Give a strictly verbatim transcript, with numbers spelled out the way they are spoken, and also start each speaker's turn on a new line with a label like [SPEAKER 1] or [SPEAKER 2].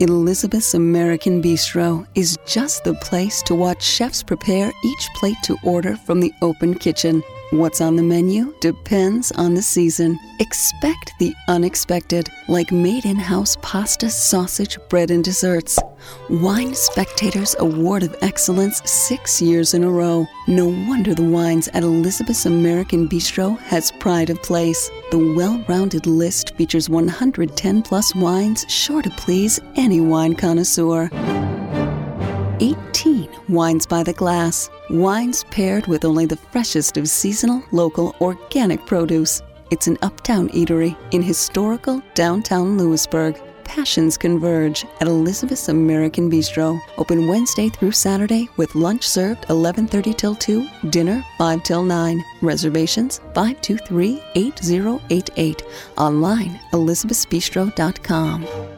[SPEAKER 1] Elizabeth's American Bistro is just the place to watch chefs prepare each plate to order from the open kitchen. What's on the menu depends on the season. Expect the unexpected, like made-in-house pasta, sausage, bread, and desserts. Wine Spectator's Award of Excellence six years in a row. No wonder the wines at Elizabeth's American Bistro has pride of place. The well-rounded list features one hundred ten plus wines, sure to please any wine connoisseur. eighteen wines by the glass. Wines paired with only the freshest of seasonal, local, organic produce. It's an uptown eatery in historical downtown Lewisburg. Passions converge at Elizabeth's American Bistro. Open Wednesday through Saturday with lunch served eleven thirty till two, dinner five till nine. Reservations five two three, eight zero eight eight. Online, elizabeths bistro dot com.